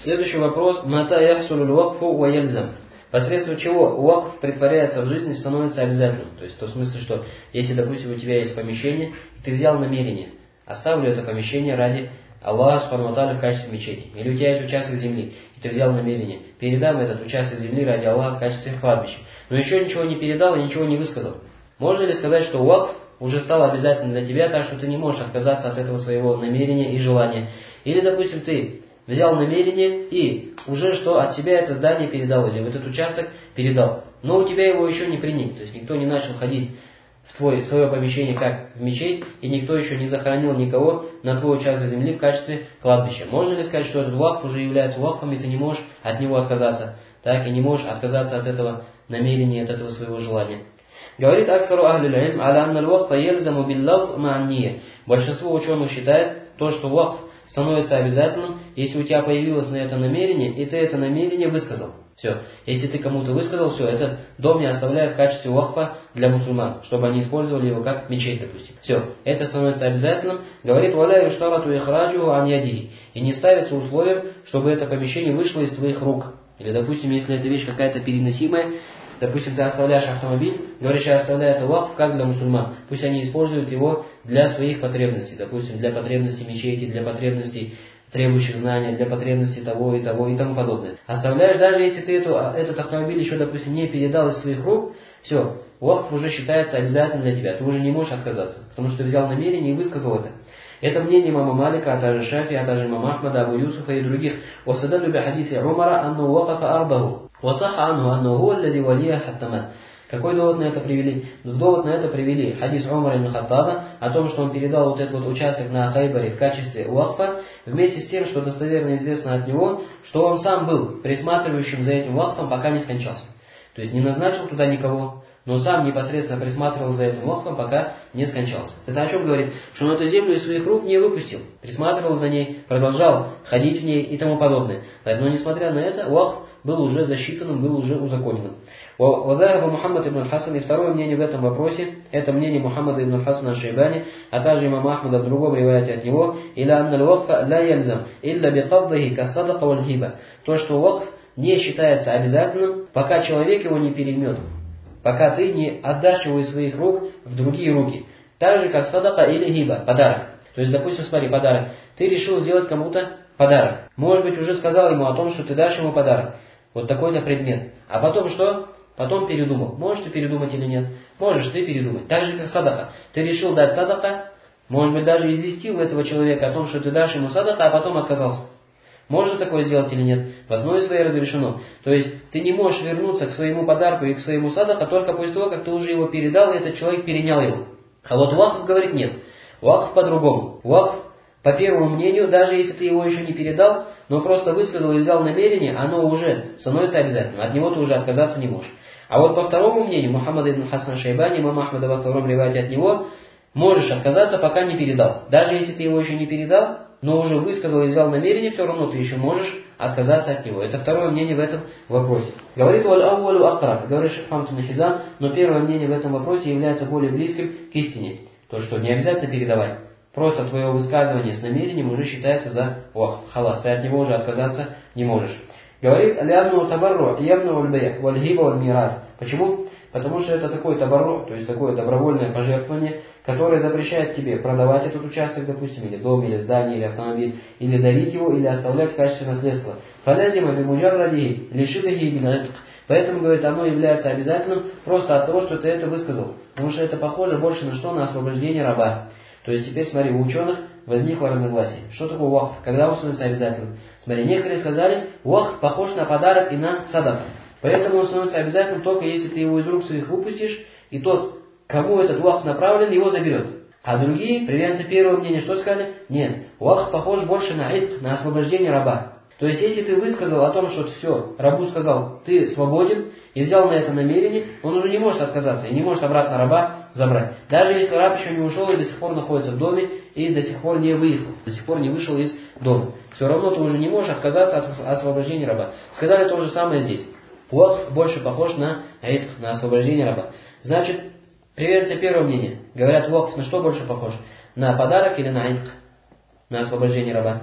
Следующий вопрос. Мата яхсулу вакфу ва яльзам. Посредством чего вакф притворяется в жизни, становится обязательным. То есть в том смысле, что если, допустим, у тебя есть помещение, и ты взял намерение, оставлю это помещение ради Аллаха Субхану ва Тааля в качестве мечети. Или у тебя есть участок земли, и ты взял намерение, передам этот участок земли ради Аллаха в качестве кладбища. Но еще ничего не передал и ничего не высказал. Можно ли сказать, что вакф уже стал обязательным для тебя, так что ты не можешь отказаться от этого своего намерения и желания? Или, допустим, ты взял намерение и уже что от тебя это здание передал, или вот этот участок передал, но у тебя его еще не приняли, то есть никто не начал ходить в твое помещение как в мечеть, и никто еще не захоронил никого на твой участок земли в качестве кладбища. Можно ли сказать, что этот вакф уже является вакфом, и ты не можешь от него отказаться, так и не можешь отказаться от этого намерения, от этого своего желания? Говорит Аксару Ахлюль Илм, аля анна аль-вакфа ялзаму билл-лафз ма'ан нiyя. Большинство ученых считает то, что вакф становится обязательным, если у тебя появилось на это намерение, и ты это намерение высказал. Все. Если ты кому-то высказал, все, этот дом я оставляю в качестве вакфа для мусульман, чтобы они использовали его как мечеть, допустим. Все. Это становится обязательным. Говорит, валя юштарату ихраджуху ан ядихи. И не ставится условием, чтобы это помещение вышло из твоих рук. Или, допустим, если эта вещь какая-то переносимая, допустим, ты оставляешь автомобиль, говоришь, я оставляю это вакф как для мусульман. Пусть они используют его для своих потребностей. Допустим, для потребностей мечети, для потребностей требующих знания, для потребностей того и тому подобное. Оставляешь, даже если ты этот автомобиль еще, допустим, не передал из своих рук, все, вакф уже считается обязательным для тебя. Ты уже не можешь отказаться, потому что ты взял намерение и высказал это. Это мнение имама Малика, а также Шафи, а также имама Ахмада, Абу Юсуфа и других. وَسَدَلُّ بِحَدِيثِ عُمَرَ أَنَّهُ وَقَفَ أَرْضَهُ وَصَحَّ عَنْهُ أَنَّهُ هُوَ الَّذِي وَلِيَهَا حَتَّمَتْ. Какой довод на это привели? Довод на это привели хадис Умара ибн Хаттаба о том, что он передал вот этот вот участок на Хайбаре в качестве вакфа, вместе с тем, что достоверно известно от него, что он сам был присматривающим за этим вакфом, пока не скончался. То есть не назначил туда никого, но сам непосредственно присматривал за этим вакфом, пока не скончался. Это о чем говорит? Что он эту землю из своих рук не выпустил, присматривал за ней, продолжал ходить в ней и тому подобное. Но несмотря на это, вакф был уже засчитанным, был уже узаконенным. Вазахаба Мухаммад ибн Хасан, и второе мнение в этом вопросе, это мнение Мухаммада ибн Хасана аш-Шайбани, а также имама Ахмада в другом риваяте от него, «Иля анна аль-вакфа ла яльзам, илля биқабдахи кассадака валь-хиба». То, что вакф не считается обязательным, пока человек его не переймет, пока ты не отдашь его из своих рук в другие руки. Так же, как садака или гиба, подарок. То есть, допустим, смотри, подарок. Ты решил сделать кому-то подарок. Может быть, уже сказал ему о том, что ты дашь ему подарок. Вот такой-то предмет. А потом что? Потом передумал. Можешь ты передумать или нет? Можешь ты передумать. Так же, как садака. Ты решил дать садака, может быть, даже известил этого человека о том, что ты дашь ему садака, а потом отказался. Можно такое сделать или нет? В основе своей разрешено. То есть, ты не можешь вернуться к своему подарку и к своему садака только после того, как ты уже его передал, и этот человек перенял его. А вот вакф говорит нет. Вакф по-другому. Вакф, по первому мнению, даже если ты его еще не передал, но просто высказал и взял намерение, оно уже становится обязательным. От него ты уже отказаться не можешь. А вот по второму мнению, Мухаммад ибн Хасан Шайбани, имам Ахмада во втором риваяте от него, можешь отказаться, пока не передал. Даже если ты его еще не передал, но уже высказал и взял намерение, все равно ты еще можешь отказаться от него. Это второе мнение в этом вопросе. Говорит валь-ауалю акраб, говорит Шейх Мухаммад ибн Хизам, но первое мнение в этом вопросе является более близким к истине. То, что не обязательно передавать. Просто твое высказывание с намерением уже считается за халас, ты от него уже отказаться не можешь. Говорит, лянну табарру, явну ульбей, вальгиба вальмираз. Почему? Потому что это такое табарру, то есть такое добровольное пожертвование, которое запрещает тебе продавать этот участок, допустим, или дом, или здание, или автомобиль, или дарить его, или оставлять в качестве наследства. Фалязима бимуджаррадихи, лишибихи бинатк. Поэтому, говорит, оно является обязательным просто от того, что ты это высказал. Потому что это похоже больше на что? На освобождение раба. То есть теперь, смотри, у ученых возникло разногласие. Что такое вакф? Когда он становится обязательным? Смотри, некоторые сказали, вакф похож на подарок и на садака. Поэтому он становится обязательным только если ты его из рук своих выпустишь, и тот, кому этот вакф направлен, его заберет. А другие, приверженцы первого мнения, что сказали? Нет, вакф похож больше на итк, на освобождение раба. То есть, если ты высказал о том, что все, рабу сказал, ты свободен, и взял на это намерение, он уже не может отказаться, и не может обратно раба забрать. Даже если раб еще не ушел и до сих пор находится в доме, и до сих пор не выехал, до сих пор не вышел из дома. Все равно ты уже не можешь отказаться от освобождения раба. Сказали то же самое здесь. Вакф больше похож на итк, на освобождение раба. Значит, приверженцы первого мнения говорят, вакф на что больше похож? На подарок или на итк? На освобождение раба?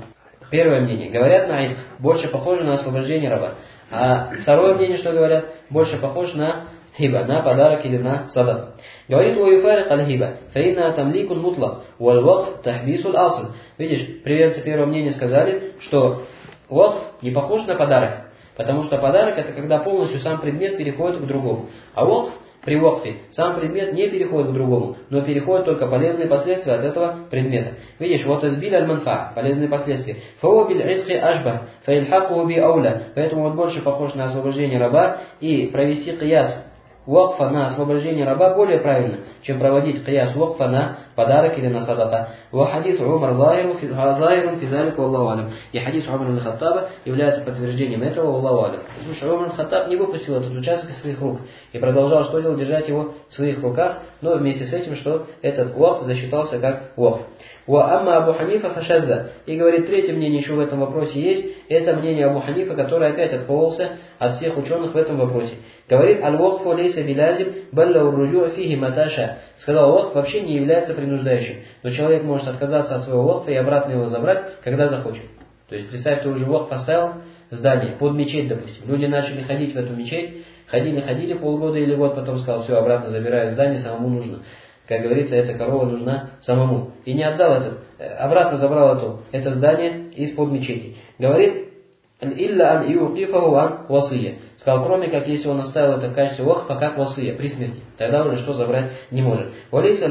Первое мнение. Говорят на итх, больше похоже на освобождение раба. А второе мнение, что говорят, больше похож на хиба, на подарок или на садак. Говорит уифарик аль-хиба, фаинна тамликун мутлак, валь-вакф тахбисуль асл. Видишь, приверженцы первого мнения сказали, что вакф не похож на подарок, потому что подарок это когда полностью сам предмет переходит к другому. А вакф при вакфе сам предмет не переходит к другому, но переходят только полезные последствия от этого предмета. Видишь, вот азбиль аль-манфа, полезные последствия. Фао биль изхи ашба, фаильхаку би ауля. Поэтому он больше похож на освобождение раба, и провести кияс вакфа на освобождение раба более правильно, чем проводить кияс вакфа на подарок или на садака. Ва хадис Умар захирун физалика Аллаху алям. И хадис Умар ибн-Хаттаба является подтверждением этого Аллаху алям. Потому что Умар ибн-Хаттаб не выпустил этот участок из своих рук и продолжал что делать, держать его в своих руках, но вместе с этим, что этот вакф засчитался как вакф. Ва амма Абу Ханифа фашазда. И говорит, третье мнение еще в этом вопросе есть. Это мнение Абу Ханифа, который опять отклонился от всех ученых в этом вопросе. Говорит, аль-вакфу лейса билазим, балла урруджу фихи маташа. Сказал, вакф вообще не является принуждающим. Но человек может отказаться от своего вакфа и обратно его забрать, когда захочет. То есть, представь, ты уже вакф поставил здание, под мечеть, допустим. Люди начали ходить в эту мечеть, ходили полгода или год, потом сказал, все, обратно забираю здание, самому нужно. Как говорится, эта корова нужна самому. И не отдал обратно забрал это здание из-под мечети. Говорит, илля ан юқифаху ан васия. Сказал, кроме как если он оставил это в качестве вакфа, как васия, при смерти. Тогда уже что забрать не может. Валейса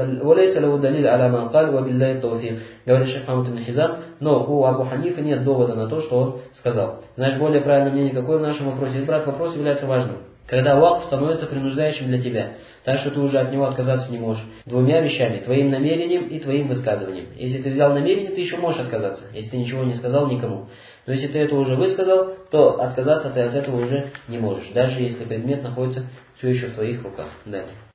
лаву далиль аля ман каль ва билляй тауфик. Говорит шейх Мухаммад ибн Хизам, но у Абу Ханифа нет довода на то, что он сказал. Знаешь, более правильное мнение какое в нашем вопросе? Брат, вопрос является важным. Когда вакф становится принуждающим для тебя, так что ты уже от него отказаться не можешь. Двумя вещами, твоим намерением и твоим высказыванием. Если ты взял намерение, ты еще можешь отказаться, если ты ничего не сказал никому. Но если ты это уже высказал, то отказаться ты от этого уже не можешь, даже если предмет находится все еще в твоих руках. Далее.